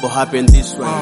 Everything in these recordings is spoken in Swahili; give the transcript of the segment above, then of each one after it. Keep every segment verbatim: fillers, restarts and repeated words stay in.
mambo happen this way.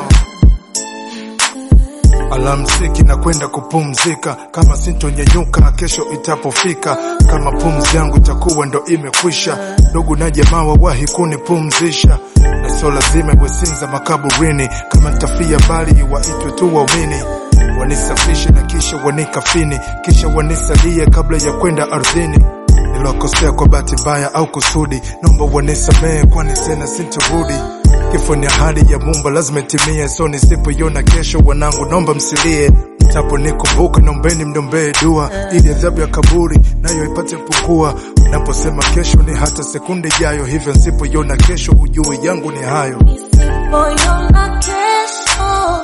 Alamsiki na kwenda kupumzika, kama sintonyanyuka kesho itapofika, kama pumzi yangu itakuwa ndo imekwisha, ndugu na jamaa wawahi kunipumzisha, na sio lazima iwe sinza makaburini, kama nitafia bali waitwe tu waumini, wanisafishe na kisha wanikafini, kisha wanisalie kabla ya kwenda ardhini. Nilokosea kwa bahati mbaya au kusudi, naomba wanisamehe kwani tena sintarudi. Kifo ni ahadi ya Muumba lazima itimie, so nisipoiona kesho wanangu naomba msilie. Mtapo nikumbuka naombeni mniombee dua, ili adhabu ya kaburi nayo ipate pungua. Unaposema kesho ni hata sekunde ijayo, hivyo nisipoiona kesho ujue yangu ni hayo. Nisipoiona kesho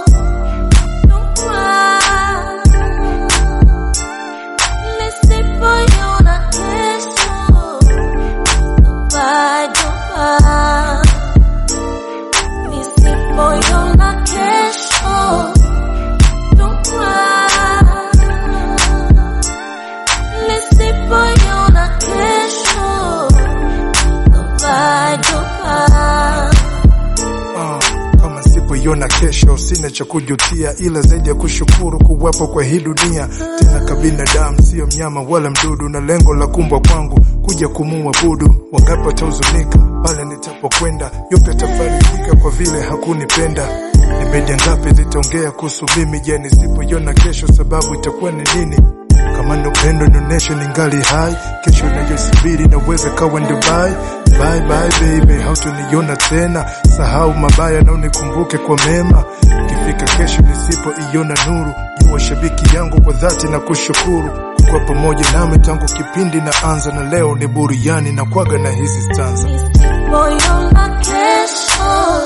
Yona kesho sina cha kujutia, ila zaidi ya kushukuru kuwapo kwa hii dunia. Tena kabinadamu sio mnyama wala mdudu, na lengo la kumbwa kwangu kuja kumuabudu. Wangapi watahuzunika pale nitapokwenda, yote tafarijika kwa vile hakunipenda. Nimedia ngapi zitaongea kuhusu mimi, je nisipoiona kesho sababu itakuwa ni nini? Kama ndo pendo nioneshe ningali hai, kesho najisubiri na uweze kawa Dubai. Bye bye baby, hautoniona tena, sahau mabaya na unikumbuke kwa mema. Kifika kesho nisipoiona nuru, jua shabiki yangu kwa dhati na kushukuru kwa pamoja nami tangu kipindi na anza, na leo ni buriani na kwaga na hizi stanza. Nisipoiona kesho